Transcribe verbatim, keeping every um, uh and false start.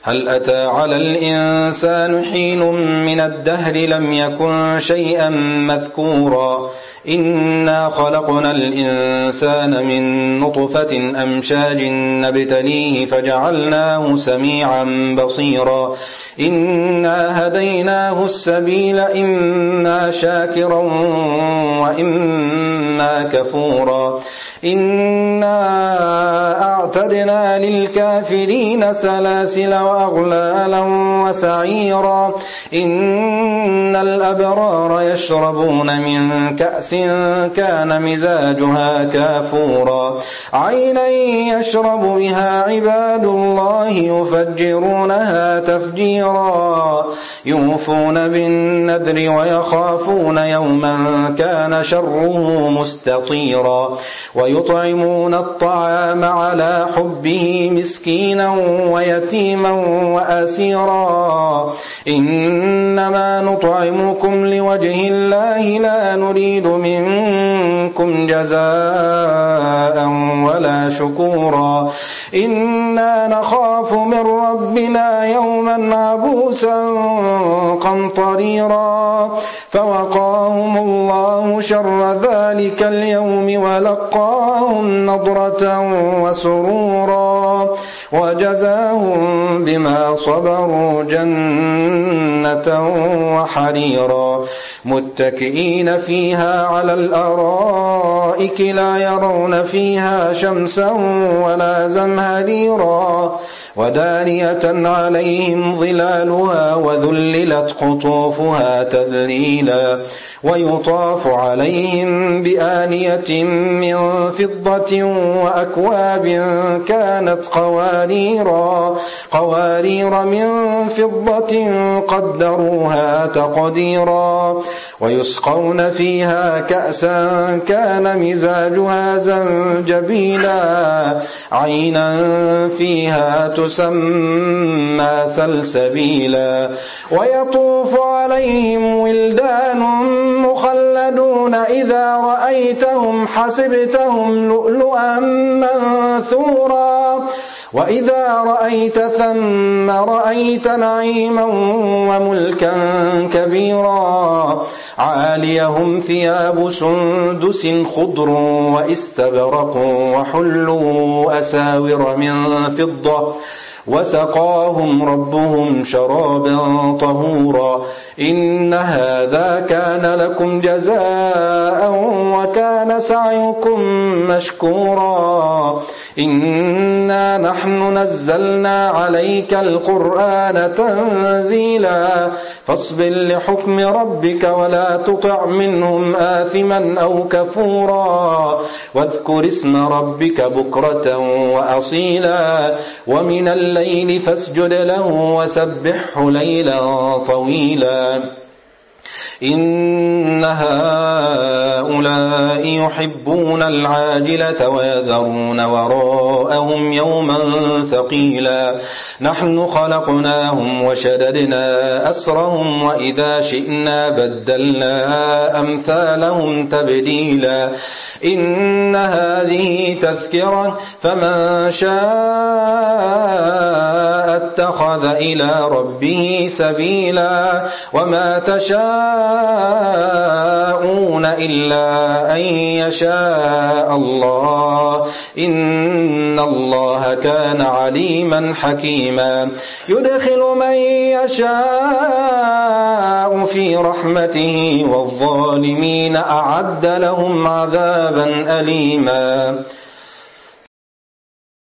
هل أتى على الإنسان حين من الدهر لم يكن شيئا مذكورا إنا خلقنا الإنسان من نطفة أمشاج نبتليه فجعلناه سميعا بصيرا إنا هديناه السبيل إما شاكرا وإما كفورا إنا أعتدنا للكافرين سلاسل وأغلالا وسعيرا إن الأبرار يشربون من كأس كان مزاجها كافورا عينا يشرب بها عباد الله يفجرونها تفجيرا يوفون بالنذر ويخافون يوما كان شره مستطيرا ويطعمون الطعام على حبه مسكينا ويتيما وأسيرا إنما نطعمكم لوجه الله لا نريد منكم جزاء ولا شكورا إنا نخاف من ربنا يوما عبوسا قمطريرا فوقاهم الله شر ذلك اليوم ولقاهم نضرة وسرورا وجزاهم بما صبروا جنة وحريرا متكئين فيها على الأرائك لا يرون فيها شمسا ولا زمهريرا ودانية عليهم ظلالها وذللت قطوفها تذليلا ويطاف عليهم بآنية من فضة وأكواب كانت قواريرا قوارير من فضة قدروها تقديرا ويسقون فيها كأسا كان مزاجها زنجبيلا عينا فيها تسمى سلسبيلا ويطوف عليهم ولدان مخلدون إذا رأيتهم حسبتهم لؤلؤا منثورا وإذا رأيت ثم رأيت نعيما وملكا كبيرا عاليهم ثياب سندس خضر واستبرق وحلوا أساور من فضة وسقاهم ربهم شرابا طهورا إن هذا كان لكم جزاء وكان سعيكم مشكورا إنا نحن نزلنا عليك القرآن تنزيلا فاصبر لحكم ربك ولا تطع منهم آثما أو كفورا واذكر اسم ربك بكرة وأصيلا ومن الليل فاسجد له وسبحه ليلا طويلا إن هؤلاء يحبون العاجلة ويذرون وراءهم يوما ثقيلا نحن خلقناهم وشددنا أسرهم وإذا شئنا بدلنا أمثالهم تبديلا إن هذه تذكرة فمن شاء اتخذ إلى ربه سبيلا وما تشاءون إلا أن يشاء الله إن الله كان عليما حكيما يدخل من يشاء في رحمته والظالمين أعد لهم عذابا أليما